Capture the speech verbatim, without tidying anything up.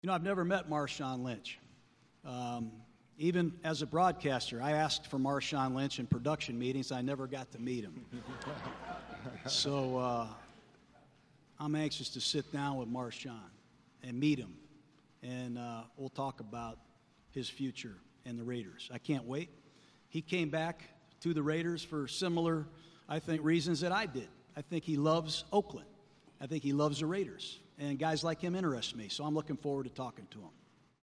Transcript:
You know, I've never met Marshawn Lynch. Um, even as a broadcaster, I asked for Marshawn Lynch in production meetings. I never got to meet him. so uh, I'm anxious to sit down with Marshawn and meet him, and uh, we'll talk about his future and the Raiders. I can't wait. He came back to the Raiders for similar, I think, reasons that I did. I think he loves Oakland. I think he loves the Raiders. And guys like him interest me, so I'm looking forward to talking to him.